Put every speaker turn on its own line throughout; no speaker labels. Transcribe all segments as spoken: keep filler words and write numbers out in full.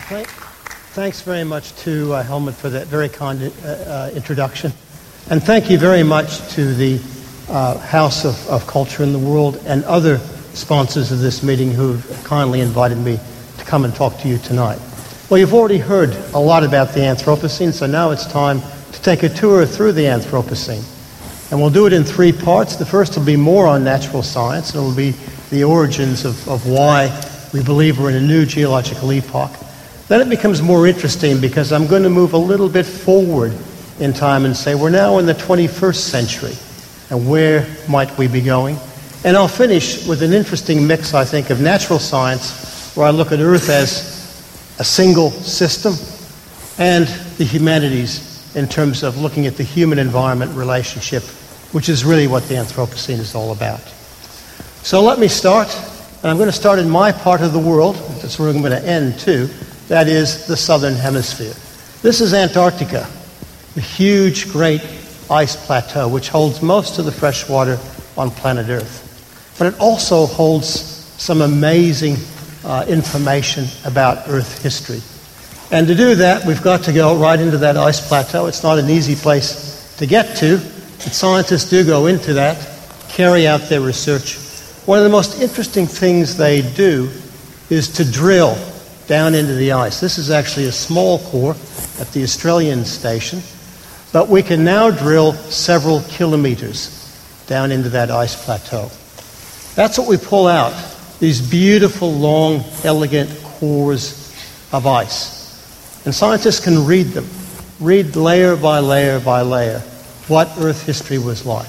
Thank, thanks very much to uh, Helmut for that very kind uh, uh, introduction. And thank you very much to the uh, House of, of Culture in the World and other sponsors of this meeting who have kindly invited me to come and talk to you tonight. Well, you've already heard a lot about the Anthropocene, so now it's time to take a tour through the Anthropocene. And we'll do it in three parts. The first will be more on natural science, and it will be the origins of, of why we believe we're in a new geological epoch. Then it becomes more interesting because I'm going to move a little bit forward in time and say we're now in the twenty-first century, and where might we be going? And I'll finish with an interesting mix, I think, of natural science, where I look at Earth as a single system, and the humanities in terms of looking at the human-environment relationship, which is really what the Anthropocene is all about. So let me start, and I'm going to start in my part of the world. That's where I'm going to end, too. That is the southern hemisphere. This is Antarctica, the huge, great ice plateau, which holds most of the fresh water on planet Earth. But it also holds some amazing uh, information about Earth history. And to do that, we've got to go right into that ice plateau. It's not an easy place to get to, but scientists do go into that, carry out their research. One of the most interesting things they do is to drill down into the ice. This is actually a small core at the Australian station, but we can now drill several kilometers down into that ice plateau. That's what we pull out, these beautiful, long, elegant cores of ice. And scientists can read them, read layer by layer by layer what Earth history was like.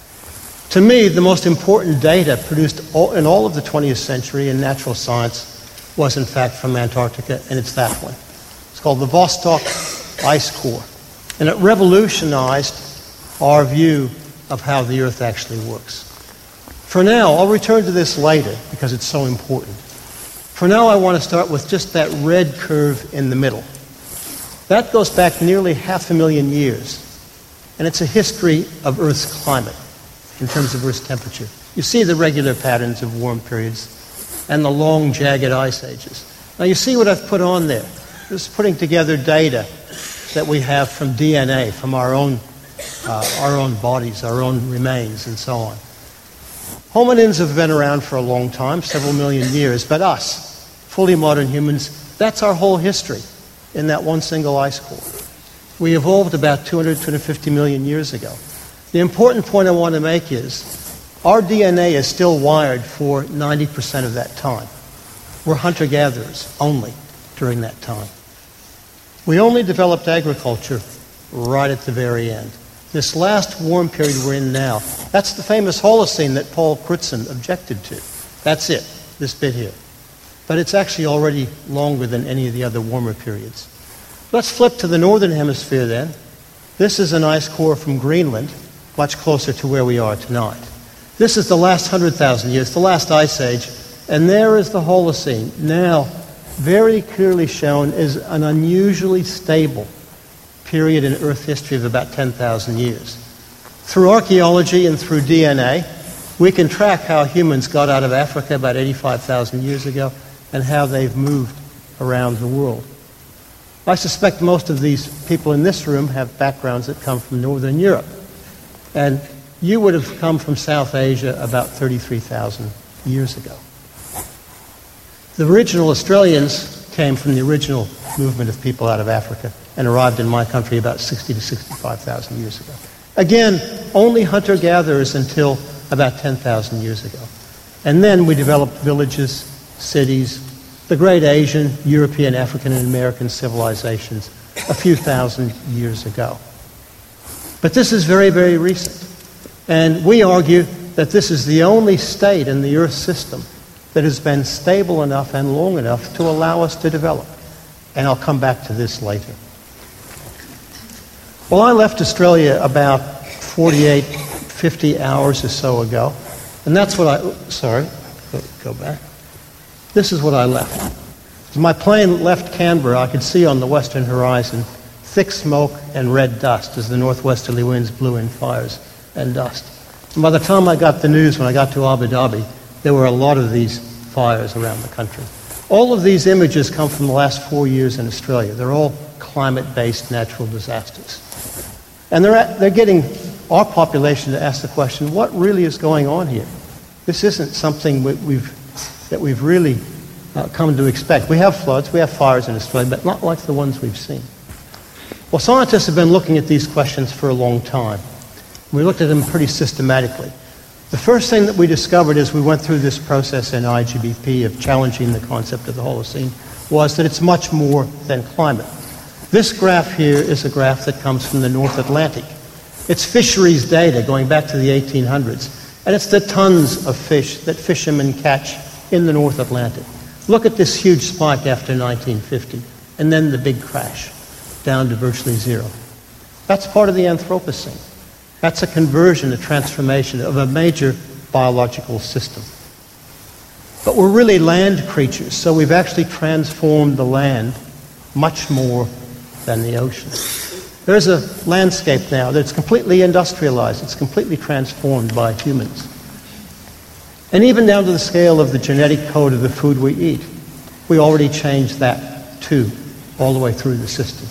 To me, the most important data produced in all of the twentieth century in natural science was in fact from Antarctica, and it's that one. It's called the Vostok Ice Core. And it revolutionized our view of how the Earth actually works. For now, I'll return to this later because it's so important. For now, I want to start with just that red curve in the middle. That goes back nearly half a million years, and it's a history of Earth's climate in terms of Earth's temperature. You see the regular patterns of warm periods and the long, jagged ice ages. Now, you see what I've put on there. Just putting together data that we have from D N A, from our own, uh, our own bodies, our own remains, and so on. Hominins have been around for a long time, several million years, but us, fully modern humans, that's our whole history in that one single ice core. We evolved about two hundred, two hundred fifty million years ago. The important point I want to make is our D N A is still wired for ninety percent of that time. We're hunter-gatherers only during that time. We only developed agriculture right at the very end. This last warm period we're in now, that's the famous Holocene that Paul Crutzen objected to. That's it, this bit here. But it's actually already longer than any of the other warmer periods. Let's flip to the northern hemisphere then. This is an ice core from Greenland, much closer to where we are tonight. This is the last one hundred thousand years, the last ice age, and there is the Holocene, now very clearly shown as an unusually stable period in Earth history of about ten thousand years. Through archaeology and through D N A, we can track how humans got out of Africa about eighty-five thousand years ago and how they've moved around the world. I suspect most of these people in this room have backgrounds that come from Northern Europe. And you would have come from South Asia about thirty-three thousand years ago. The original Australians came from the original movement of people out of Africa and arrived in my country about sixty to sixty-five thousand years ago. Again, only hunter-gatherers until about ten thousand years ago. And then we developed villages, cities, the great Asian, European, African, and American civilizations a few thousand years ago. But this is very, very recent. And we argue that this is the only state in the Earth system that has been stable enough and long enough to allow us to develop. And I'll come back to this later. Well, I left Australia about forty-eight, fifty hours or so ago. And that's what I, sorry, go, go back. This is what I left. As my plane left Canberra, I could see on the western horizon thick smoke and red dust as the northwesterly winds blew in fires and dust. And by the time I got the news when I got to Abu Dhabi, there were a lot of these fires around the country. All of these images come from the last four years in Australia. They're all climate-based natural disasters. And they're, at, they're getting our population to ask the question, what really is going on here? This isn't something we, we've, that we've really uh, come to expect. We have floods, we have fires in Australia, but not like the ones we've seen. Well, scientists have been looking at these questions for a long time. We looked at them pretty systematically. The first thing that we discovered as we went through this process in I G B P of challenging the concept of the Holocene was that it's much more than climate. This graph here is a graph that comes from the North Atlantic. It's fisheries data going back to the eighteen hundreds, and it's the tons of fish that fishermen catch in the North Atlantic. Look at this huge spike after nineteen fifty, and then the big crash, down to virtually zero. That's part of the Anthropocene. That's a conversion, a transformation of a major biological system. But we're really land creatures, so we've actually transformed the land much more than the ocean. There's a landscape now that's completely industrialized. It's completely transformed by humans. And even down to the scale of the genetic code of the food we eat, we already changed that too, all the way through the system.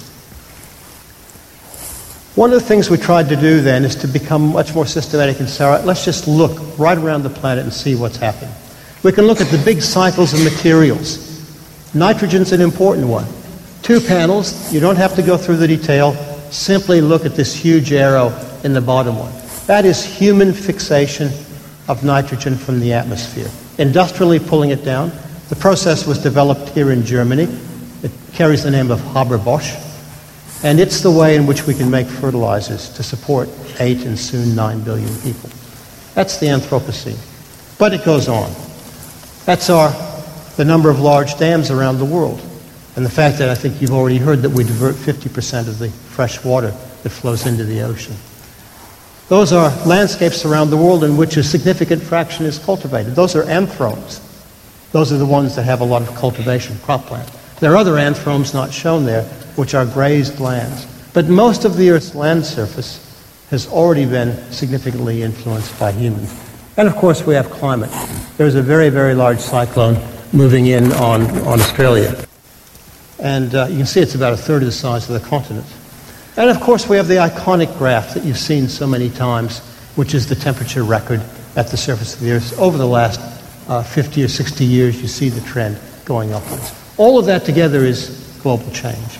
One of the things we tried to do then is to become much more systematic and say, all right, let's just look right around the planet and see what's happening. We can look at the big cycles of materials. Nitrogen's an important one. Two panels, you don't have to go through the detail, simply look at this huge arrow in the bottom one. That is human fixation of nitrogen from the atmosphere. Industrially pulling it down. The process was developed here in Germany. It carries the name of Haber-Bosch. And it's the way in which we can make fertilizers to support eight and soon nine billion people. That's the Anthropocene. But it goes on. That's our, the number of large dams around the world. And the fact that I think you've already heard that we divert fifty percent of the fresh water that flows into the ocean. Those are landscapes around the world in which a significant fraction is cultivated. Those are anthropes. Those are the ones that have a lot of cultivation, cropland. There are other anthropes not shown there, which are grazed lands. But most of the Earth's land surface has already been significantly influenced by humans. And of course, we have climate. There's a very, very large cyclone moving in on, on Australia. And uh, you can see it's about a third of the size of the continent. And of course, we have the iconic graph that you've seen so many times, which is the temperature record at the surface of the Earth. Over the last uh, fifty or sixty years, you see the trend going upwards. All of that together is global change.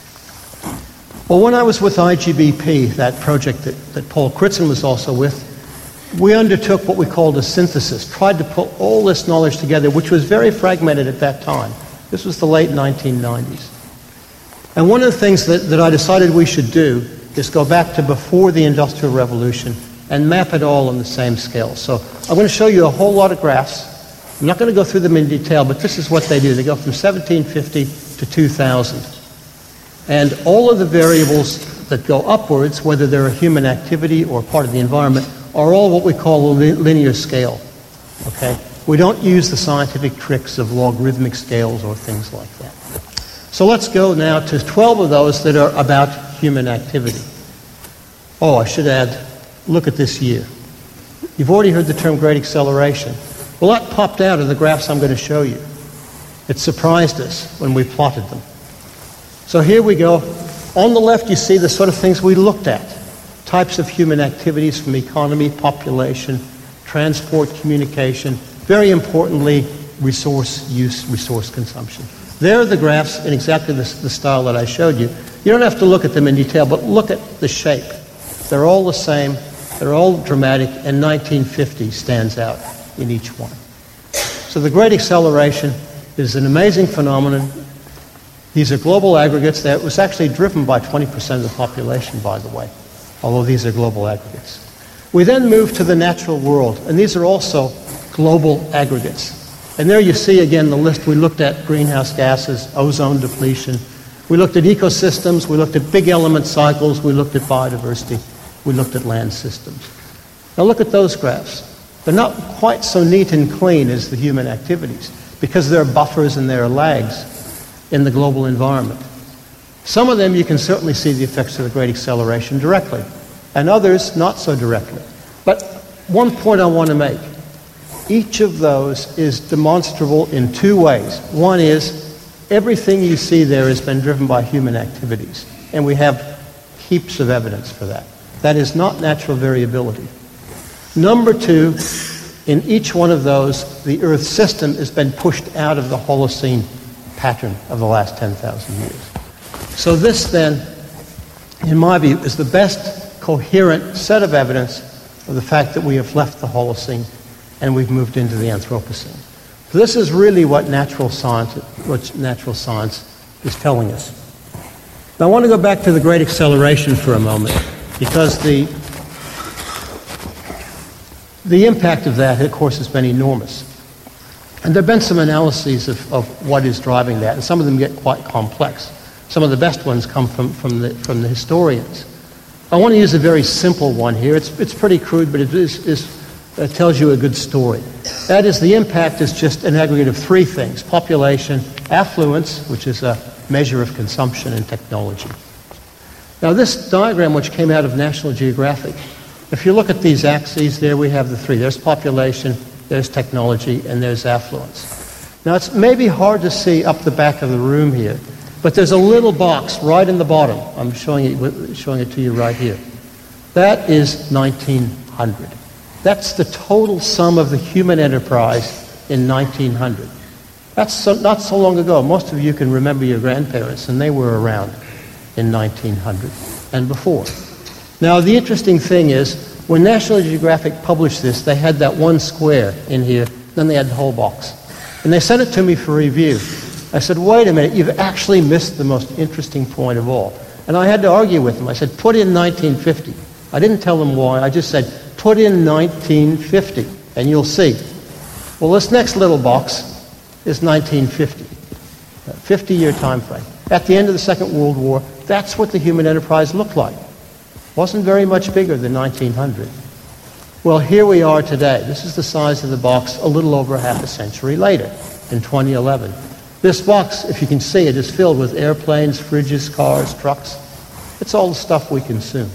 Well, when I was with I G B P, that project that, that Paul Crutzen was also with, we undertook what we called a synthesis, tried to put all this knowledge together, which was very fragmented at that time. This was the late nineteen nineties. And one of the things that, that I decided we should do is go back to before the Industrial Revolution and map it all on the same scale. So I'm going to show you a whole lot of graphs. I'm not going to go through them in detail, but this is what they do. They go from seventeen fifty to two thousand. And all of the variables that go upwards, whether they're a human activity or part of the environment, are all what we call a linear scale. Okay? We don't use the scientific tricks of logarithmic scales or things like that. So let's go now to twelve of those that are about human activity. Oh, I should add, look at this year. You've already heard the term great acceleration. Well, that popped out of the graphs I'm going to show you. It surprised us when we plotted them. So here we go. On the left, you see the sort of things we looked at. Types of human activities from economy, population, transport, communication, very importantly, resource use, resource consumption. There are the graphs in exactly the, the style that I showed you. You don't have to look at them in detail, but look at the shape. They're all the same. They're all dramatic, and nineteen fifty stands out in each one. So the Great Acceleration is an amazing phenomenon. These are global aggregates. That was actually driven by twenty percent of the population, by the way, although these are global aggregates. We then move to the natural world, and these are also global aggregates. And there you see again the list. We looked at greenhouse gases, ozone depletion. We looked at ecosystems. We looked at big element cycles. We looked at biodiversity. We looked at land systems. Now look at those graphs. They're not quite so neat and clean as the human activities because there are buffers and there are lags in the global environment. Some of them you can certainly see the effects of the Great Acceleration directly, and others not so directly. But one point I want to make. Each of those is demonstrable in two ways. One is everything you see there has been driven by human activities, and we have heaps of evidence for that. That is not natural variability. Number two, in each one of those, the Earth system has been pushed out of the Holocene pattern of the last ten thousand years. So this then, in my view, is the best coherent set of evidence of the fact that we have left the Holocene and we've moved into the Anthropocene. So this is really what natural science, what natural science is telling us. Now I want to go back to the Great Acceleration for a moment, because the the impact of that, of course, has been enormous. And there have been some analyses of, of what is driving that, and some of them get quite complex. Some of the best ones come from, from, the, from the historians. I want to use a very simple one here. It's, it's pretty crude, but it is, is, it tells you a good story. That is, the impact is just an aggregate of three things: population, affluence, which is a measure of consumption, and technology. Now this diagram, which came out of National Geographic, if you look at these axes there, we have the three. There's population, there's technology, and there's affluence. Now it's maybe hard to see up the back of the room here, but there's a little box right in the bottom. I'm showing it, showing it to you right here. That is nineteen hundred. That's the total sum of the human enterprise in nineteen hundred. That's so, not so long ago. Most of you can remember your grandparents, and they were around in nineteen hundred and before. Now, the interesting thing is, when National Geographic published this, they had that one square in here, then they had the whole box. And they sent it to me for review. I said, wait a minute, you've actually missed the most interesting point of all. And I had to argue with them. I said, put in nineteen fifty. I didn't tell them why. I just said, put in nineteen fifty, and you'll see. Well, this next little box is nineteen fifty, a fifty-year time frame. At the end of the Second World War, that's what the human enterprise looked like. Wasn't very much bigger than nineteen hundred. Well, here we are today. This is the size of the box a little over half a century later, in twenty eleven. This box, if you can see it, is filled with airplanes, fridges, cars, trucks. It's all the stuff we consume.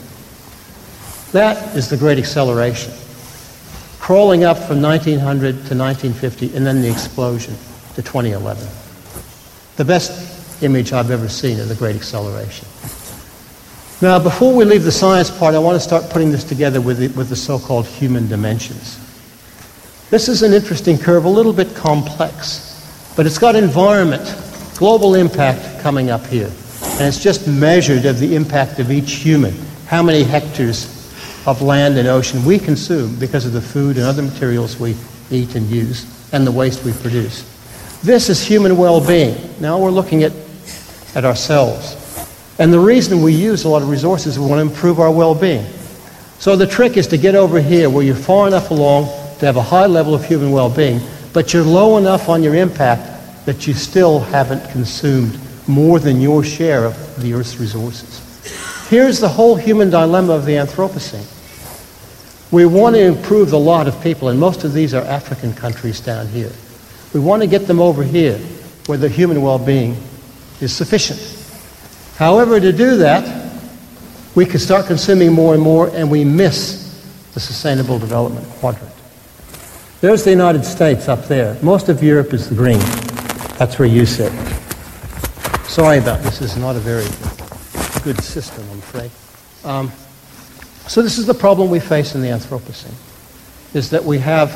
That is the Great Acceleration. Crawling up from nineteen hundred to nineteen fifty, and then the explosion to twenty eleven. The best image I've ever seen of the Great Acceleration. Now, before we leave the science part, I want to start putting this together with the, with the so-called human dimensions. This is an interesting curve, a little bit complex, but it's got environment, global impact coming up here. And it's just measured of the impact of each human, how many hectares of land and ocean we consume because of the food and other materials we eat and use, and the waste we produce. This is human well-being. Now we're looking at, at ourselves. And the reason we use a lot of resources is we want to improve our well-being. So the trick is to get over here where you're far enough along to have a high level of human well-being, but you're low enough on your impact that you still haven't consumed more than your share of the Earth's resources. Here's the whole human dilemma of the Anthropocene. We want to improve the lot of people, and most of these are African countries down here. We want to get them over here where the human well-being is sufficient. However, to do that, we can start consuming more and more, and we miss the Sustainable Development Quadrant. There's the United States up there. Most of Europe is the green. That's where you sit. Sorry about this. This is not a very good system, I'm afraid. Um, so this is the problem we face in the Anthropocene, is that we have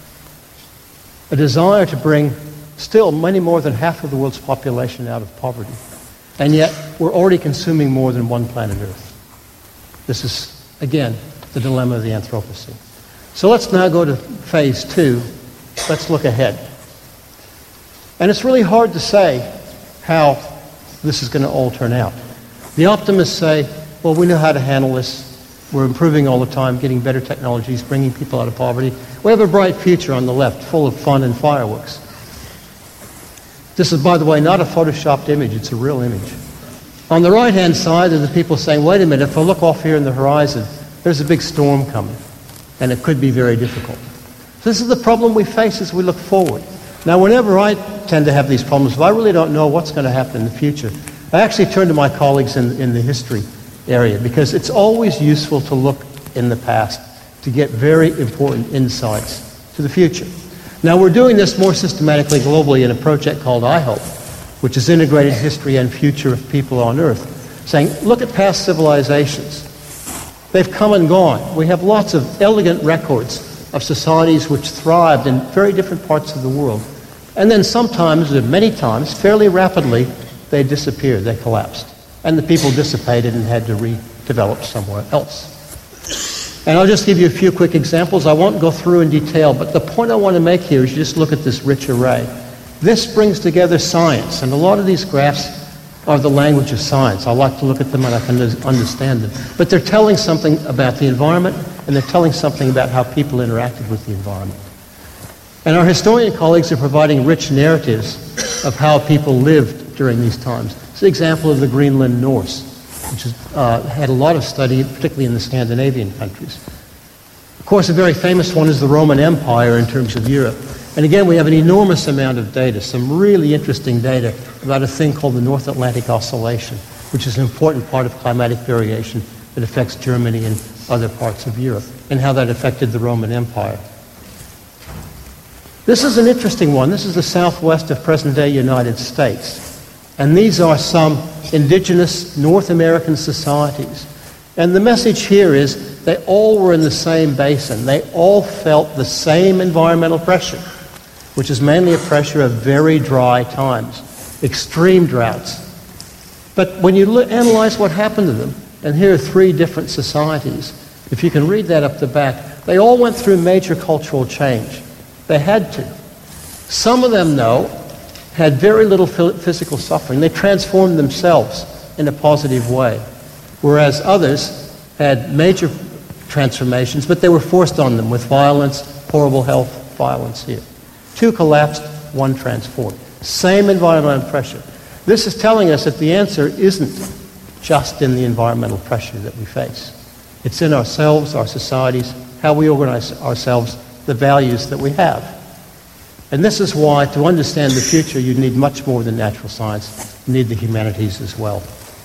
a desire to bring still many more than half of the world's population out of poverty. And yet, we're already consuming more than one planet Earth. This is, again, the dilemma of the Anthropocene. So let's now go to phase two. Let's look ahead. And it's really hard to say how this is going to all turn out. The optimists say, well, we know how to handle this. We're improving all the time, getting better technologies, bringing people out of poverty. We have a bright future on the left, full of fun and fireworks. This is, by the way, not a photoshopped image. It's a real image. On the right-hand side are the people saying, wait a minute, if I look off here in the horizon, there's a big storm coming, and it could be very difficult. So this is the problem we face as we look forward. Now, whenever I tend to have these problems, if I really don't know what's going to happen in the future, I actually turn to my colleagues in, in the history area, because it's always useful to look in the past to get very important insights to the future. Now, we're doing this more systematically globally in a project called I HOPE, which is Integrated History and Future of People on Earth, saying, look at past civilizations. They've come and gone. We have lots of elegant records of societies which thrived in very different parts of the world. And then sometimes, or many times, fairly rapidly, they disappeared, they collapsed. And the people dissipated and had to redevelop somewhere else. And I'll just give you a few quick examples. I won't go through in detail, but the point I want to make here is you just look at this rich array. This brings together science, and a lot of these graphs are the language of science. I like to look at them and I can understand them. But they're telling something about the environment, and they're telling something about how people interacted with the environment. And our historian colleagues are providing rich narratives of how people lived during these times. It's an example of the Greenland Norse, which has uh, had a lot of study, particularly in the Scandinavian countries. Of course, a very famous one is the Roman Empire in terms of Europe. And again, we have an enormous amount of data, some really interesting data about a thing called the North Atlantic Oscillation, which is an important part of climatic variation that affects Germany and other parts of Europe, and how that affected the Roman Empire. This is an interesting one. This is the southwest of present-day United States. And these are some indigenous North American societies. And the message here is they all were in the same basin. They all felt the same environmental pressure, which is mainly a pressure of very dry times, extreme droughts. But when you look, analyze what happened to them, and here are three different societies, if you can read that up the back, they all went through major cultural change. They had to. Some of them, though, had very little physical suffering. They transformed themselves in a positive way, whereas others had major transformations, but they were forced on them with violence, horrible health, violence here. Two collapsed, one transformed. Same environmental pressure. This is telling us that the answer isn't just in the environmental pressure that we face. It's in ourselves, our societies, how we organize ourselves, the values that we have. And this is why, to understand the future, you need much more than natural science. You need the humanities as well.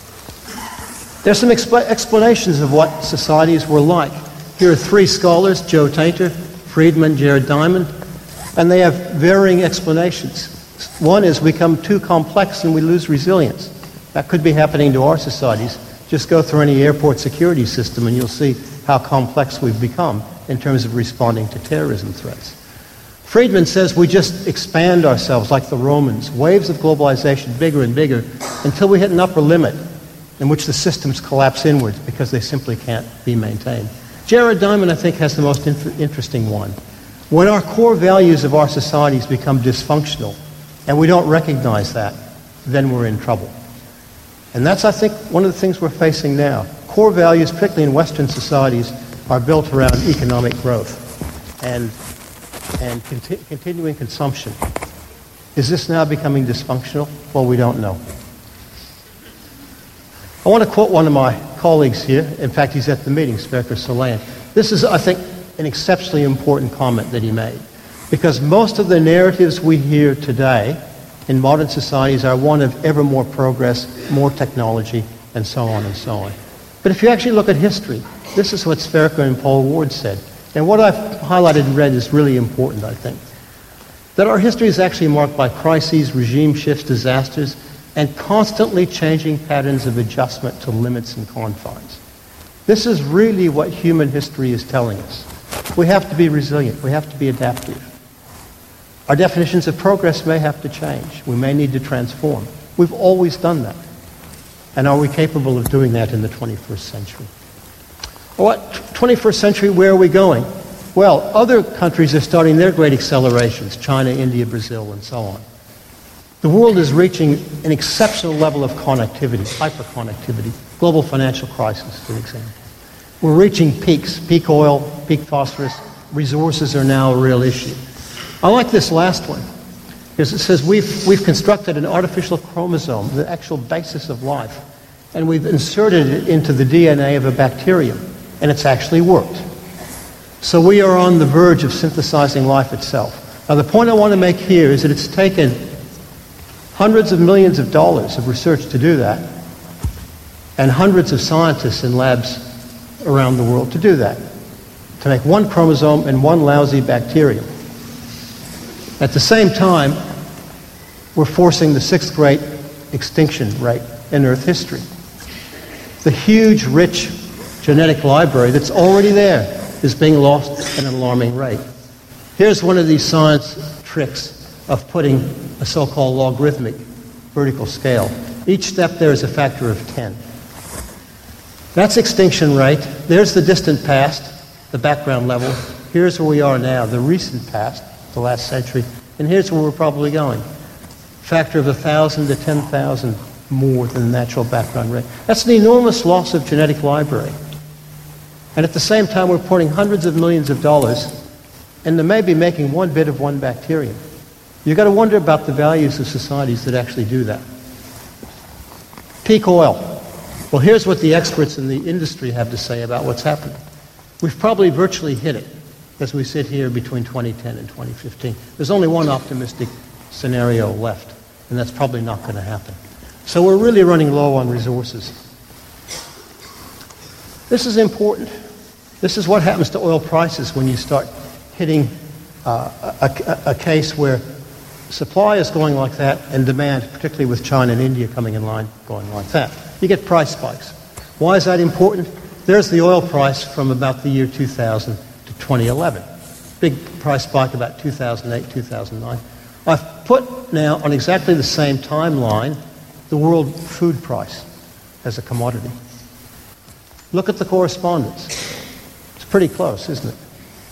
There's some expl- explanations of what societies were like. Here are three scholars, Joe Tainter, Friedman, Jared Diamond, and they have varying explanations. One is we become too complex and we lose resilience. That could be happening to our societies. Just go through any airport security system and you'll see how complex we've become in terms of responding to terrorism threats. Friedman says we just expand ourselves like the Romans, waves of globalization bigger and bigger until we hit an upper limit in which the systems collapse inwards because they simply can't be maintained. Jared Diamond, I think, has the most inf- interesting one. When our core values of our societies become dysfunctional and we don't recognize that, then we're in trouble. And that's, I think, one of the things we're facing now. Core values, particularly in Western societies, are built around economic growth and and conti- continuing consumption. Is this now becoming dysfunctional? Well, we don't know. I want to quote one of my colleagues here. In fact, he's at the meeting, Sverker Solan. This is, I think, an exceptionally important comment that he made, because most of the narratives we hear today in modern societies are one of ever more progress, more technology, and so on and so on. But if you actually look at history, this is what Sverker and Paul Ward said. And what I've highlighted in red is really important, I think. That our history is actually marked by crises, regime shifts, disasters, and constantly changing patterns of adjustment to limits and confines. This is really what human history is telling us. We have to be resilient. We have to be adaptive. Our definitions of progress may have to change. We may need to transform. We've always done that. And are we capable of doing that in the twenty-first century? What twenty-first century, where are we going? Well, other countries are starting their great accelerations, China, India, Brazil, and so on. The world is reaching an exceptional level of connectivity, hyperconnectivity, global financial crisis, for example. We're reaching peaks, peak oil, peak phosphorus. Resources are now a real issue. I like this last one, because it says we've, we've constructed an artificial chromosome, the actual basis of life, and we've inserted it into the D N A of a bacterium. And it's actually worked. So we are on the verge of synthesizing life itself. Now, the point I want to make here is that it's taken hundreds of millions of dollars of research to do that, and hundreds of scientists in labs around the world to do that, to make one chromosome and one lousy bacterium. At the same time, we're forcing the sixth great extinction rate in Earth history. The huge, rich genetic library that's already there is being lost at an alarming rate. Here's one of these science tricks of putting a so-called logarithmic vertical scale. Each step there is a factor of ten. That's extinction rate. There's the distant past, the background level. Here's where we are now, the recent past, the last century. And here's where we're probably going. Factor of one thousand to ten thousand more than the natural background rate. That's an enormous loss of genetic library. And at the same time, we're pouring hundreds of millions of dollars into maybe making one bit of one bacterium. You've got to wonder about the values of societies that actually do that. Peak oil. Well, here's what the experts in the industry have to say about what's happening. We've probably virtually hit it as we sit here between twenty ten and twenty fifteen. There's only one optimistic scenario left, and that's probably not going to happen. So we're really running low on resources. This is important. This is what happens to oil prices when you start hitting uh, a, a, a case where supply is going like that and demand, particularly with China and India coming in line, going like that. You get price spikes. Why is that important? There's the oil price from about the year two thousand to twenty eleven. Big price spike about two thousand eight, two thousand nine. I've put now on exactly the same timeline the world food price as a commodity. Look at the correspondence. It's pretty close, isn't it?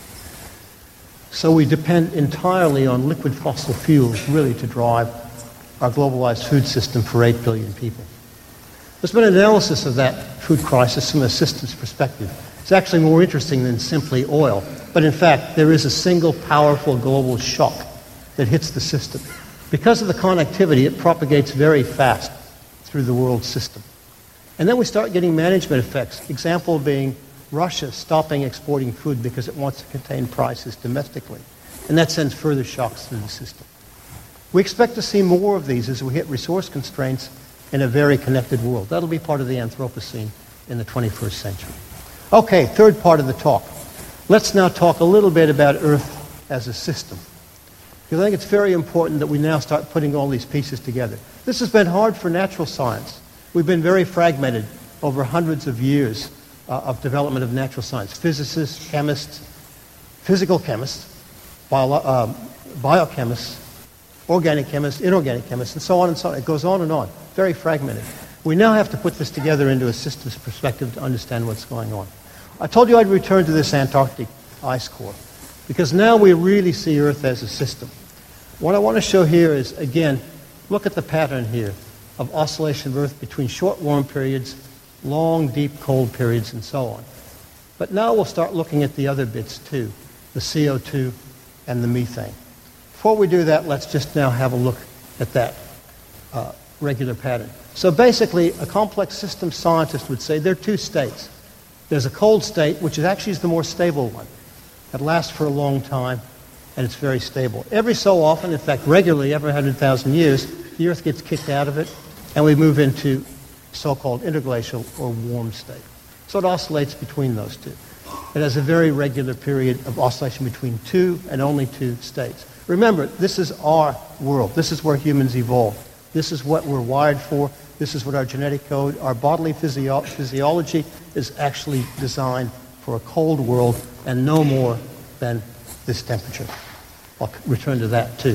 So we depend entirely on liquid fossil fuels really to drive our globalized food system for eight billion people. There's been an analysis of that food crisis from a systems perspective. It's actually more interesting than simply oil. But in fact, there is a single powerful global shock that hits the system. Because of the connectivity, it propagates very fast through the world system. And then we start getting management effects. Example being Russia stopping exporting food because it wants to contain prices domestically. And that sends further shocks through the system. We expect to see more of these as we hit resource constraints in a very connected world. That'll be part of the Anthropocene in the twenty-first century. Okay, third part of the talk. Let's now talk a little bit about Earth as a system. Because I think it's very important that we now start putting all these pieces together. This has been hard for natural science. We've been very fragmented over hundreds of years uh, of development of natural science. Physicists, chemists, physical chemists, bio, um, biochemists, organic chemists, inorganic chemists, and so on and so on. It goes on and on. Very fragmented. We now have to put this together into a systems perspective to understand what's going on. I told you I'd return to this Antarctic ice core because now we really see Earth as a system. What I want to show here is, again, look at the pattern here of oscillation of Earth between short warm periods, long deep cold periods, and so on. But now we'll start looking at the other bits too, the C O two and the methane. Before we do that, let's just now have a look at that uh, regular pattern. So basically, a complex system scientist would say there are two states. There's a cold state, which is actually is the more stable one. It lasts for a long time, and it's very stable. Every so often, in fact, regularly, every one hundred thousand years, the Earth gets kicked out of it, and we move into so-called interglacial or warm state. So it oscillates between those two. It has a very regular period of oscillation between two and only two states. Remember, this is our world. This is where humans evolved. This is what we're wired for. This is what our genetic code, our bodily physio- physiology is actually designed for a cold world and no more than this temperature. I'll return to that too.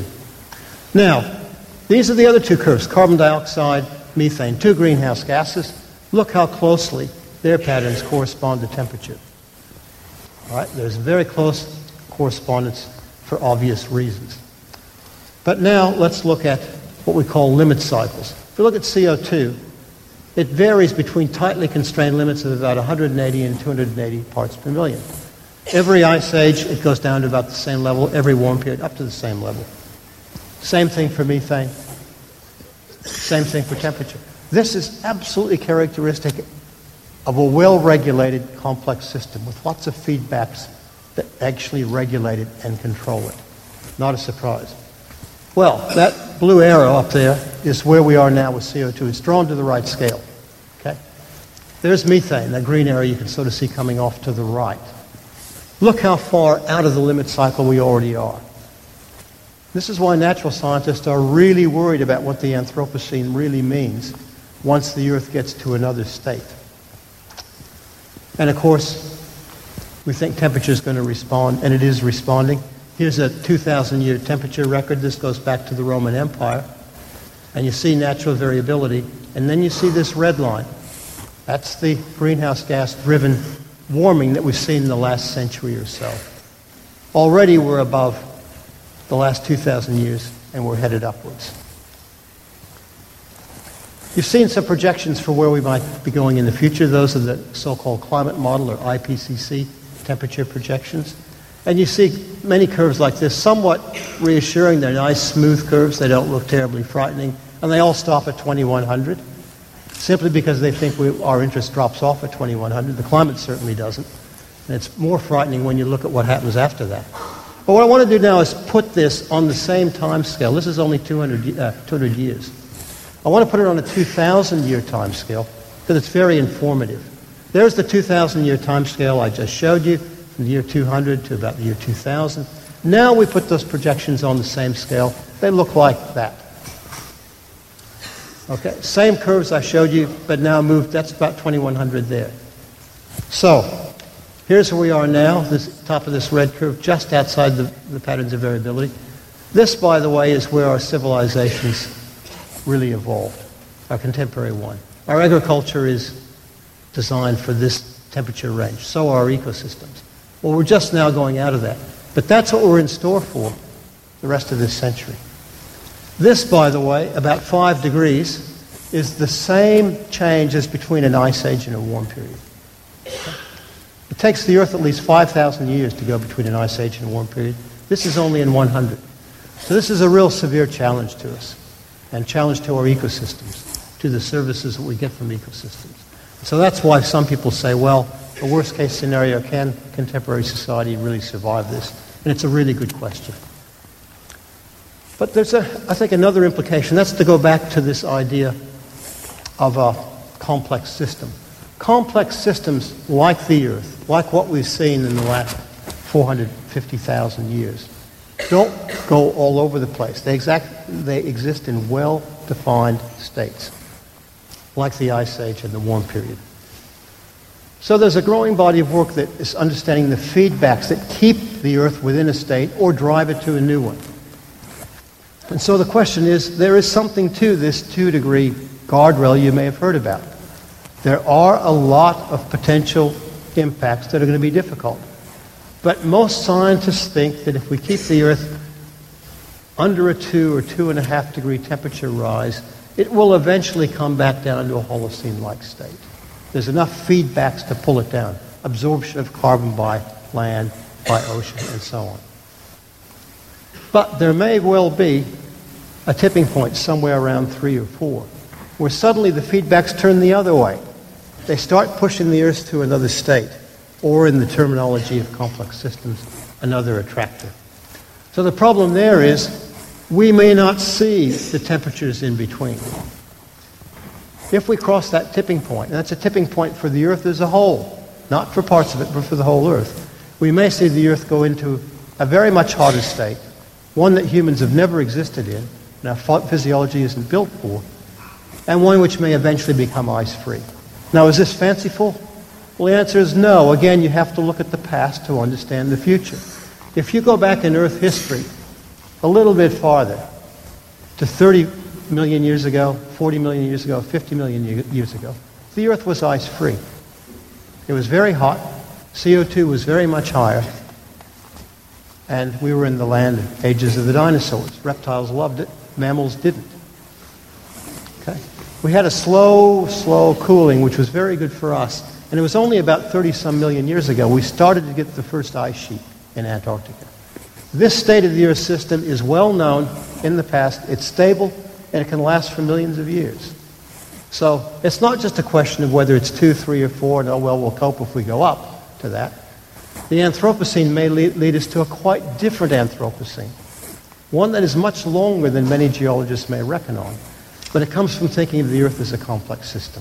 Now, these are the other two curves, carbon dioxide, methane, two greenhouse gases. Look how closely their patterns correspond to temperature. All right, there's very close correspondence for obvious reasons. But now let's look at what we call limit cycles. If we look at C O two, it varies between tightly constrained limits of about one hundred eighty and two hundred eighty parts per million. Every ice age, it goes down to about the same level. Every warm period, up to the same level. Same thing for methane. Same thing for temperature. This is absolutely characteristic of a well-regulated complex system with lots of feedbacks that actually regulate it and control it. Not a surprise. Well, that blue arrow up there is where we are now with C O two. It's drawn to the right scale. Okay? There's methane, that green arrow you can sort of see coming off to the right. Look how far out of the limit cycle we already are. This is why natural scientists are really worried about what the Anthropocene really means once the Earth gets to another state. And of course, we think temperature is going to respond, and it is responding. Here's a two thousand year temperature record. This goes back to the Roman Empire. And you see natural variability. And then you see this red line. That's the greenhouse gas-driven warming that we've seen in the last century or so. Already we're above the last two thousand years, and we're headed upwards. You've seen some projections for where we might be going in the future. Those are the so-called climate model, or I P C C, temperature projections. And you see many curves like this, somewhat reassuring. They're nice, smooth curves. They don't look terribly frightening. And they all stop at twenty-one hundred, simply because they think we, our interest drops off at twenty-one hundred. The climate certainly doesn't. And it's more frightening when you look at what happens after that. But what I want to do now is put this on the same time scale. This is only two hundred, uh, two hundred years. I want to put it on a two thousand year time scale because it's very informative. There's the two thousand year time scale I just showed you, from the year two hundred to about the year two thousand. Now we put those projections on the same scale. They look like that. Okay, same curves I showed you, but now moved. That's about twenty-one hundred there. So, here's where we are now, this top of this red curve, just outside the, the patterns of variability. This, by the way, is where our civilizations really evolved, our contemporary one. Our agriculture is designed for this temperature range. So are our ecosystems. Well, we're just now going out of that. But that's what we're in store for the rest of this century. This, by the way, about five degrees, is the same change as between an ice age and a warm period. It takes the Earth at least five thousand years to go between an ice age and a warm period. This is only in one hundred. So this is a real severe challenge to us, and challenge to our ecosystems, to the services that we get from ecosystems. So that's why some people say, well, a worst-case scenario, can contemporary society really survive this? And it's a really good question. But there's, a, I think, another implication. That's to go back to this idea of a complex system. Complex systems like the Earth, like what we've seen in the last four hundred fifty thousand years, don't go all over the place. They, exact, they exist in well-defined states, like the Ice Age and the Warm Period. So there's a growing body of work that is understanding the feedbacks that keep the Earth within a state or drive it to a new one. And so the question is, there is something to this two-degree guardrail you may have heard about. There are a lot of potential impacts that are going to be difficult. But most scientists think that if we keep the Earth under a two or two and a half degree temperature rise, it will eventually come back down to a Holocene-like state. There's enough feedbacks to pull it down. Absorption of carbon by land, by ocean, and so on. But there may well be a tipping point somewhere around three or four, where suddenly the feedbacks turn the other way. They start pushing the Earth to another state, or in the terminology of complex systems, another attractor. So the problem there is we may not see the temperatures in between. If we cross that tipping point, and that's a tipping point for the Earth as a whole, not for parts of it, but for the whole Earth, we may see the Earth go into a very much hotter state, one that humans have never existed in, and our physiology isn't built for, and one which may eventually become ice-free. Now, is this fanciful? Well, the answer is no. Again, you have to look at the past to understand the future. If you go back in Earth history a little bit farther, to thirty million years ago, forty million years ago, fifty million years ago, the Earth was ice-free. It was very hot. C O two was very much higher. And we were in the land of ages of the dinosaurs. Reptiles loved it. Mammals didn't. Okay? We had a slow, slow cooling, which was very good for us. And it was only about thirty-some million years ago we started to get the first ice sheet in Antarctica. This state of the Earth system is well known in the past. It's stable, and it can last for millions of years. So it's not just a question of whether it's two, three, or four, and oh, well, we'll cope if we go up to that. The Anthropocene may lead, lead us to a quite different Anthropocene, one that is much longer than many geologists may reckon on. But it comes from thinking of the Earth as a complex system.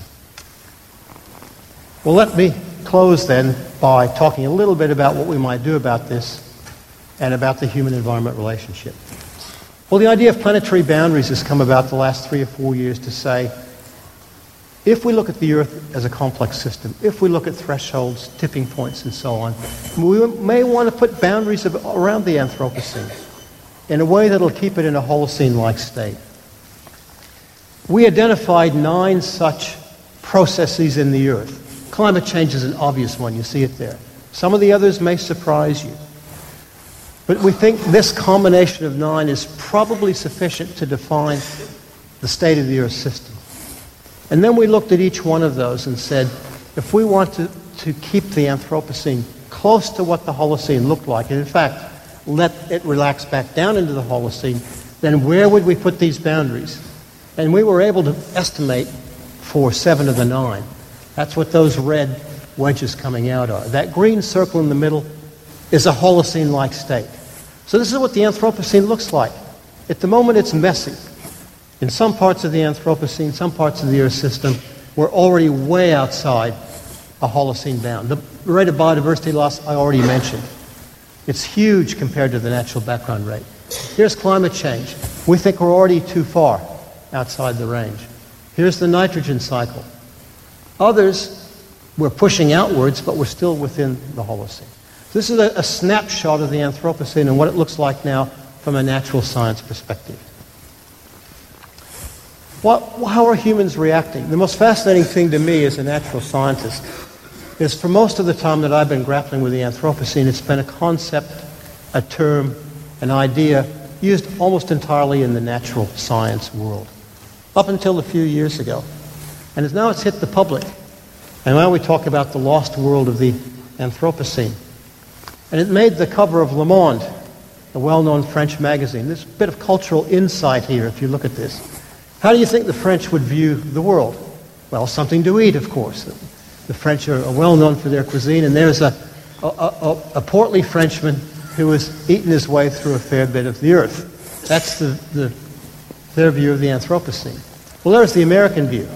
Well, let me close then by talking a little bit about what we might do about this and about the human-environment relationship. Well, the idea of planetary boundaries has come about the last three or four years to say, if we look at the Earth as a complex system, if we look at thresholds, tipping points, and so on, we may want to put boundaries around the Anthropocene in a way that will keep it in a Holocene-like state. We identified nine such processes in the Earth. Climate change is an obvious one. You see it there. Some of the others may surprise you. But we think this combination of nine is probably sufficient to define the state of the Earth system. And then we looked at each one of those and said, if we want to, to keep the Anthropocene close to what the Holocene looked like, and in fact, let it relax back down into the Holocene, then where would we put these boundaries? And we were able to estimate for seven of the nine. That's what those red wedges coming out are. That green circle in the middle is a Holocene-like state. So this is what the Anthropocene looks like. At the moment, it's messy. In some parts of the Anthropocene, some parts of the Earth system, we're already way outside a Holocene bound. The rate of biodiversity loss I already mentioned. It's huge compared to the natural background rate. Here's climate change. We think we're already too far outside the range. Here's the nitrogen cycle. Others, we're pushing outwards, but we're still within the Holocene. This is a, a snapshot of the Anthropocene and what it looks like now from a natural science perspective. What, how are humans reacting? The most fascinating thing to me as a natural scientist is for most of the time that I've been grappling with the Anthropocene, it's been a concept, a term, an idea used almost entirely in the natural science world, up until a few years ago. And now it's hit the public. And now we talk about the lost world of the Anthropocene. And it made the cover of Le Monde, a well-known French magazine. There's a bit of cultural insight here if you look at this. How do you think the French would view the world? Well, something to eat, of course. The French are well known for their cuisine, and there's a, a, a, a portly Frenchman who has eaten his way through a fair bit of the earth. That's the, the, their view of the Anthropocene. Well, there's the American view.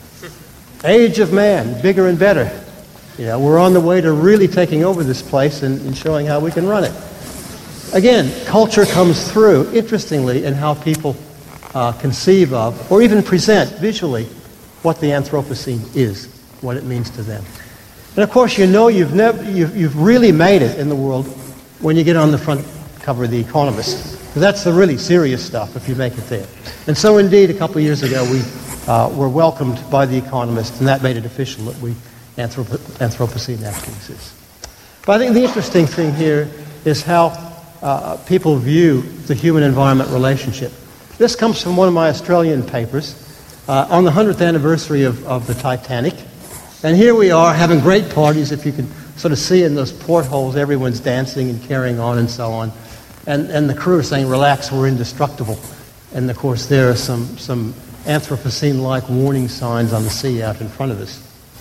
Age of man, bigger and better. You know, we're on the way to really taking over this place and, and showing how we can run it. Again, culture comes through, interestingly, in how people Uh, conceive of, or even present visually, what the Anthropocene is, what it means to them. And of course, you know you've, never, you've, you've really made it in the world when you get on the front cover of The Economist. That's the really serious stuff if you make it there. And so indeed, a couple of years ago, we uh, were welcomed by The Economist, and that made it official that we Anthrop- Anthropocene actually exists. But I think the interesting thing here is how uh, people view the human-environment relationship. This comes from one of my Australian papers uh, on the hundredth anniversary of, of the Titanic. And here we are having great parties. If you can sort of see in those portholes, everyone's dancing and carrying on and so on. And, and the crew are saying, relax, we're indestructible. And of course, there are some, some Anthropocene-like warning signs on the sea out in front of us.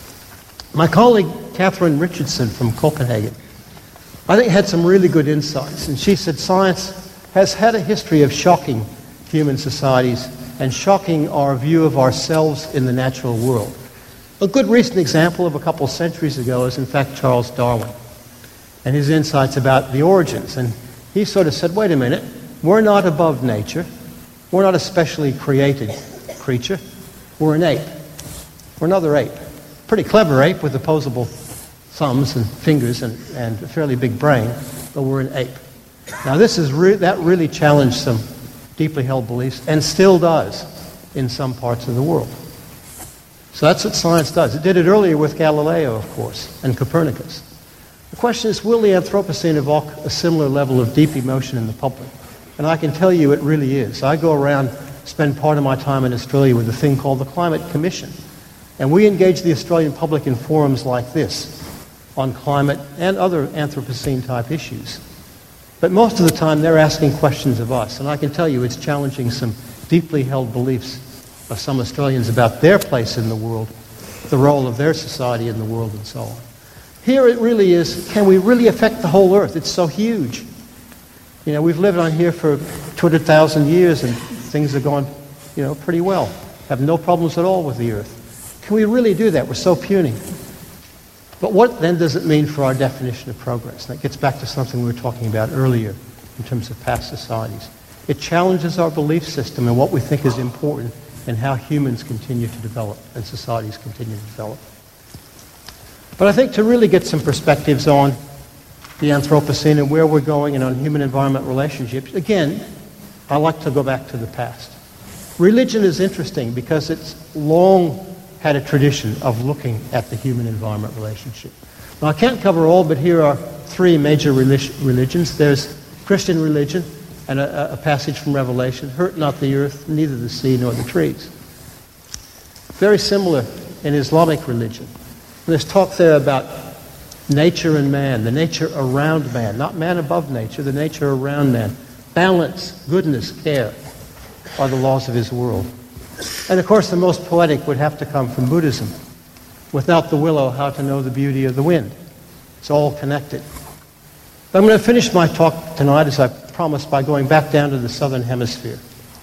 My colleague, Catherine Richardson from Copenhagen, I think had some really good insights. And she said science has had a history of shocking human societies and shocking our view of ourselves in the natural world. A good recent example of a couple of centuries ago is, in fact, Charles Darwin and his insights about the origins. And he sort of said, wait a minute, we're not above nature. We're not a specially created creature. We're an ape. We're another ape. Pretty clever ape with opposable thumbs and fingers and, and a fairly big brain, but we're an ape. Now, this is re- that really challenged some deeply held beliefs, and still does in some parts of the world. So that's what science does. It did it earlier with Galileo, of course, and Copernicus. The question is, will the Anthropocene evoke a similar level of deep emotion in the public? And I can tell you it really is. I go around, spend part of my time in Australia with a thing called the Climate Commission. And we engage the Australian public in forums like this on climate and other Anthropocene-type issues. But most of the time, they're asking questions of us. And I can tell you it's challenging some deeply held beliefs of some Australians about their place in the world, the role of their society in the world, and so on. Here it really is, can we really affect the whole Earth? It's so huge. You know, we've lived on here for two hundred thousand years, and things are going, you know, pretty well. Have no problems at all with the Earth. Can we really do that? We're so puny. But what then does it mean for our definition of progress? And that gets back to something we were talking about earlier in terms of past societies. It challenges our belief system and what we think is important and how humans continue to develop and societies continue to develop. But I think to really get some perspectives on the Anthropocene and where we're going and on human-environment relationships, again, I like to go back to the past. Religion is interesting because it's long had a tradition of looking at the human-environment relationship. Now, I can't cover all, but here are three major religions. There's Christian religion and a, a passage from Revelation, hurt not the earth, neither the sea nor the trees. Very similar in Islamic religion. There's talk there about nature and man, the nature around man, not man above nature, the nature around man. Balance, goodness, care are the laws of his world. And of course, the most poetic would have to come from Buddhism. Without the willow, how to know the beauty of the wind? It's all connected. But I'm going to finish my talk tonight, as I promised, by going back down to the southern hemisphere.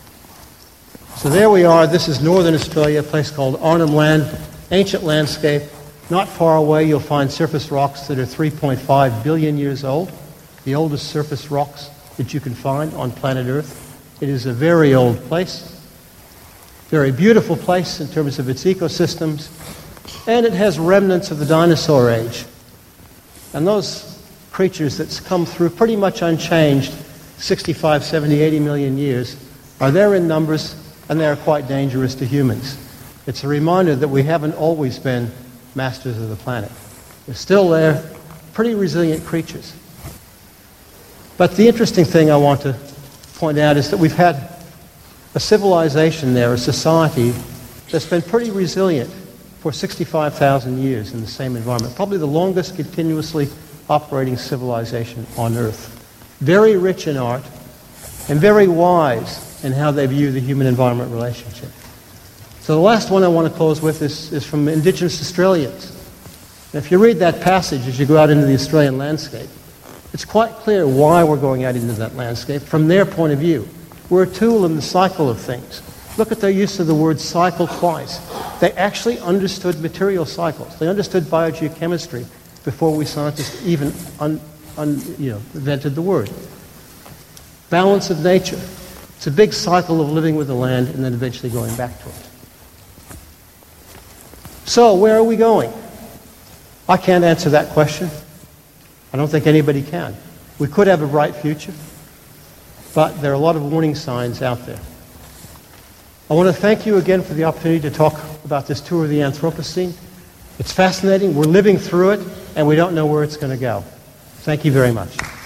So there we are. This is northern Australia, a place called Arnhem Land, ancient landscape. Not far away, you'll find surface rocks that are three point five billion years old, the oldest surface rocks that you can find on planet Earth. It is a very old place, very beautiful place in terms of its ecosystems, and it has remnants of the dinosaur age. And those creatures that's come through pretty much unchanged, sixty-five, seventy, eighty million years, are there in numbers, and they are quite dangerous to humans. It's a reminder that we haven't always been masters of the planet. They're still there, pretty resilient creatures. But the interesting thing I want to point out is that we've had a civilization there, a society, that's been pretty resilient for sixty-five thousand years in the same environment. Probably the longest continuously operating civilization on Earth. Very rich in art and very wise in how they view the human-environment relationship. So the last one I want to close with is, is from Indigenous Australians. And if you read that passage as you go out into the Australian landscape, it's quite clear why we're going out into that landscape from their point of view. We're a tool in the cycle of things. Look at their use of the word cycle twice. They actually understood material cycles. They understood biogeochemistry before we scientists even un, un, you know, invented the word. Balance of nature. It's a big cycle of living with the land and then eventually going back to it. So, where are we going? I can't answer that question. I don't think anybody can. We could have a bright future, but there are a lot of warning signs out there. I want to thank you again for the opportunity to talk about this tour of the Anthropocene. It's fascinating. We're living through it, and we don't know where it's going to go. Thank you very much.